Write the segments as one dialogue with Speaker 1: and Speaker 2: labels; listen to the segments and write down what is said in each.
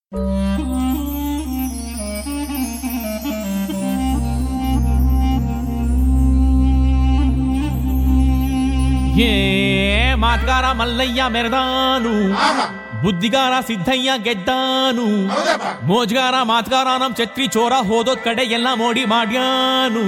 Speaker 1: ಮಾತ್ಗಾರ ಮಲ್ಲಯ್ಯ ಮೆರೆದಾನು, ಬುದ್ಧಿಗಾರ ಸಿದ್ದಯ್ಯ ಗೆದ್ದಾನು, ಮೋಜ್ಗಾರ ಮಾತ್ಗಾರ ನಮ್ ಛತ್ರಿ ಚೋರ ಹೋದೋದ್ ಕಡೆ ಎಲ್ಲ ಮೋಡಿ ಮಾಡ್ಯಾನು.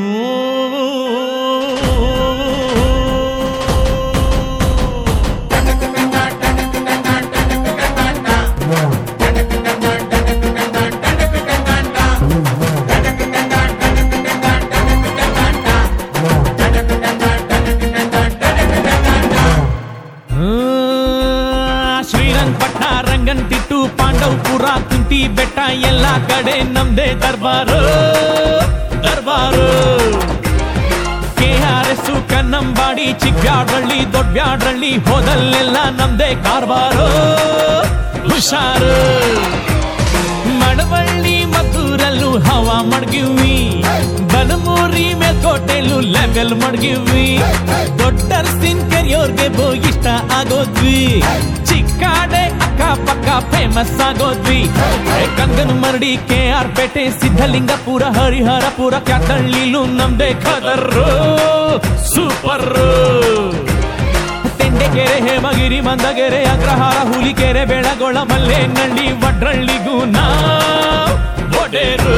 Speaker 1: ಶ್ರೀರಂಗಪಟ್ಟಣ ರಂಗನತಿಟ್ಟು ಪಾಂಡವಪುರ ಕುಂಟಿ ಬೆಟ್ಟ ಎಲ್ಲ ಕಡೆ ನಮ್ದೇ ದರ್ಬಾರು ದರ್ಬಾರು. KRS ಕನ್ನಂಬಾಡಿ ಚಿಕ್ಕಬ್ಯಾಡ್ರಳ್ಳಿ ದೊಡ್ಡಬ್ಯಾಡ್ರಳ್ಳಿ ಹೋದಲ್ಲೆಲ್ಲ ನಮ್ದೇ ಕಾರ್ಬಾರು ಹುಷಾರು. ಮಡವಳ್ಳಿ ಮದ್ದೂರಲ್ಲೂ ಹವಾ ಮಡ್ಗಿವಿ, ಬನಮೂರಿ ಮೇಲ್ಕೋಟೆಲ್ಲೂ ಲೆವೆಲ್ ಮಡ್ಗಿವಿ, ದೊಡ್ಡರ್ಸಿನ್ ಕೆರಿಯೋರ್ಗೆ ಇಷ್ಟ ಆಗೋದ್ವಿ, ಚಿಕ್ಕಾಡೆ ಅಕ್ಕ ಪಕ್ಕ ಫೇಮಸ್ ಆಗೋದ್ವಿ. ಕಂಗನ ಮರಡಿ KR ಪೇಟೆ ಸಿದ್ಧಲಿಂಗಪುರ ಹರಿಹರಪುರ ಕ್ಯಾತಳ್ಳಿಲೂ ನಮ್ದೇ ಖದರ್ರು ಸೂಪರ್. ತೆಂಡೆಕೆರೆ ಹೇಮಗಿರಿ ಮಂದಗೆರೆ ಅಗ್ರಹಾರ ಹುಲಿಕೆರೆ ಬೆಳಗೊಳ ಮಲ್ಲೇನಹಳ್ಳಿ ವಡ್ರಳ್ಳಿಗೂ ನಾ ಒಡೆರು.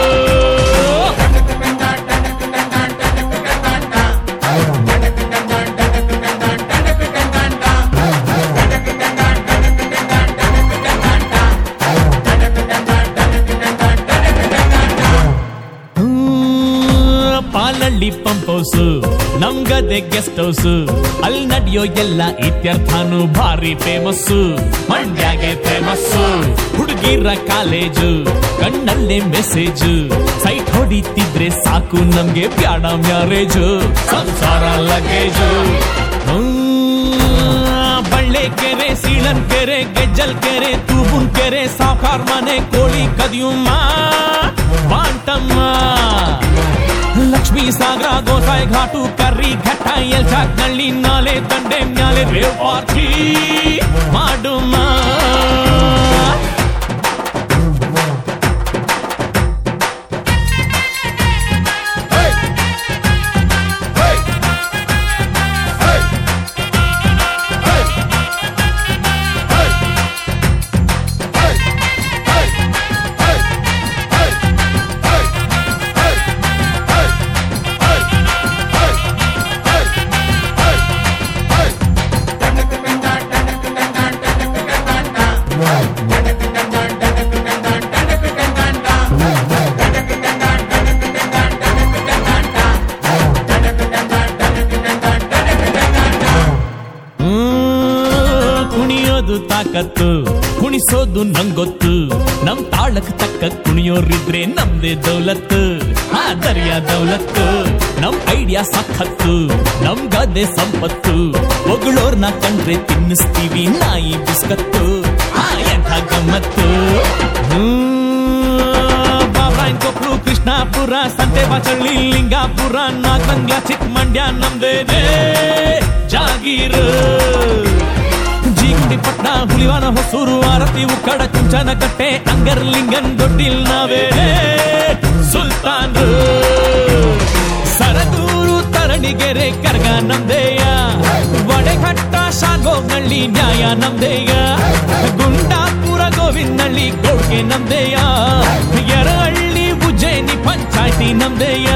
Speaker 1: ಪಾಲಳ್ಳಿ ಪಂಪ್ ಹೌಸ್ ನಮ್ಗದೆ ಗೆಸ್ಟ್ ಹೌಸ್, ಅಲ್ಲಿ ನಡೆಯೋ ಎಲ್ಲ ಇತ್ಯರ್ಥನು ಭಾರಿ ಫೇಮಸ್. ಮಂಡ್ಯಾಗೆ ಫೇಮಸ್ ಹುಡುಗಿರ ಕಾಲೇಜು, ಕಣ್ಣಲ್ಲೇ ಮೆಸೇಜ್, ಸೈಟ್ ಹೊಡಿತಿದ್ರೆ ಸಾಕು ನಮ್ಗೆ ಬ್ಯಾಡ ಮ್ಯಾರೇಜು, ಸಂಸಾರ ಲಗೇಜು. ಬಳ್ಳೆಕೆರೆ ಸೀಳನ್ಕೆರೆ ಗೆಜ್ಜಲ್ಕೆರೆ ತೂಬುನ್ಕೆರೆ ಸಾವ್ಕಾರ್ ಮನೆ ಕೋಳಿ ಕದಿಯುಮ್ಮ ಬಾಂಟಮ್ಮ. ಲಕ್ಷ್ಮೀ ಸಾಗರ ಗೋಸಾಯಿ ಘಾಟು ಕರ್ರಿ ಘಟ್ಟ ಎಲ್ಚಾಕ್ನಳ್ಳಿ ನಾಲೆ ದಂಡೆ ಮ್ಯಾಲೆ ರೇವ್ ಪಾರ್ಟಿ ಮಾಡುಮ್ಮ. ಕುಣಿಯೋದು ತಾಕತ್ತು, ಕುಣಿಸೋದು ನಂಗೊತ್ತು, ನಮ್ ತಾಳಕ್ ತಕ್ಕ ಕುಣಿಯೋರಿದ್ರೆ ನಮ್ದೇ ದೌಲತ್ತು, ದರ್ಯಾ ದೌಲತ್ತು. ನಮ್ ಐಡಿಯಾ ಸಖತ್ತು, ನಮ್ ಗದೆ ಸಂಪತ್ತು, ಒಗಳೋರ್ನ ಕಂಡ್ರೆ ತಿನ್ನಿಸ್ತೀವಿ ನಾಯಿ ಬಿಸ್ಕತ್ತು, ಎಂಥ ಗಮ್ಮತ್ತು. ಕೊಪ್ಪಳು ಕೃಷ್ಣಾಪುರ ಸಂತೆ ಬಾಚಳ್ಳಿ ಲಿಂಗಾಪುರ ನಾಗಮಂಗ್ಲ ಚಿಕ್ಕಮಂಡ್ಯ ನಮ್ದೇನೆ ಜಾಗೀರು. ಜೀಗುಂಡಿಪಟ್ನ ಹುಲಿವಾನ ಹೊಸೂರು ಆರತಿ ಉಕ್ಕಡ ಚುಂಚನಕಟ್ಟೆ ಅಂಗರ್ಲಿಂಗನ್ ದೊಡ್ಡಿಲ್ ನಾವೇನೆ ಸುಲ್ತಾನ್ರು. ಸರಗೂರು ತರಣಿಗೆರೆ ಕರ್ಗ ನಮ್ದೇಯ, ವಡೆಘಟ್ಟ ಶಾಗೋಗ್ನಳ್ಳಿ ನ್ಯಾಯ ನಮ್ದೇಯ, ಗುಂಡಾಪುರ ಗೋವಿಂದಳ್ಳಿ ಗೌಡ್ಗೆ ನಮ್ದೇಯ, ಯರಹಳ್ಳಿ ಉಜ್ಜಯಿನಿ ಪಂಚಾಯ್ತಿ ನಮ್ದೇಯ.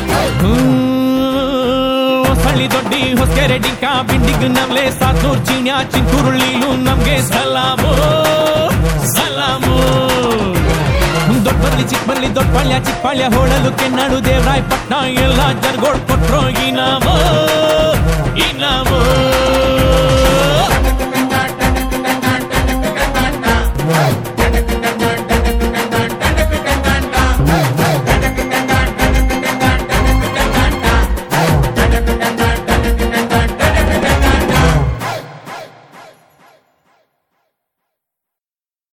Speaker 1: ಹೊಸಳ್ಳಿ ದೊಡ್ಡಿ ಹೊಸಕೆರೆ ಡಿಂಕ ಬಿಂಡಿಗ್ ನಮ್ಲೆ ಸಾತೂರ್ ಚೀಣ್ಯ ಚಿಂತೂರುಳ್ಳಿಲೂ ನಮ್ಗೆ ಸಲಾಮು ಸಲಾಮು. ದೊಡ್ಡಬರ್ಲಿ ಚಿಕ್ಕಬರ್ಲಿ ದೊಡ್ಡಪಾಳ್ಯ ಚಿಕ್ಕಪಾಳ್ಯ ಹೋಳಲು ಕೆನ್ನಾಡು ದೇವರಾಯಪಟ್ಟಣ ಎಲ್ಲ ಜರ್ಗೋಡ್ ಕೊಟ್ರೋ ಈ ನಾಮ.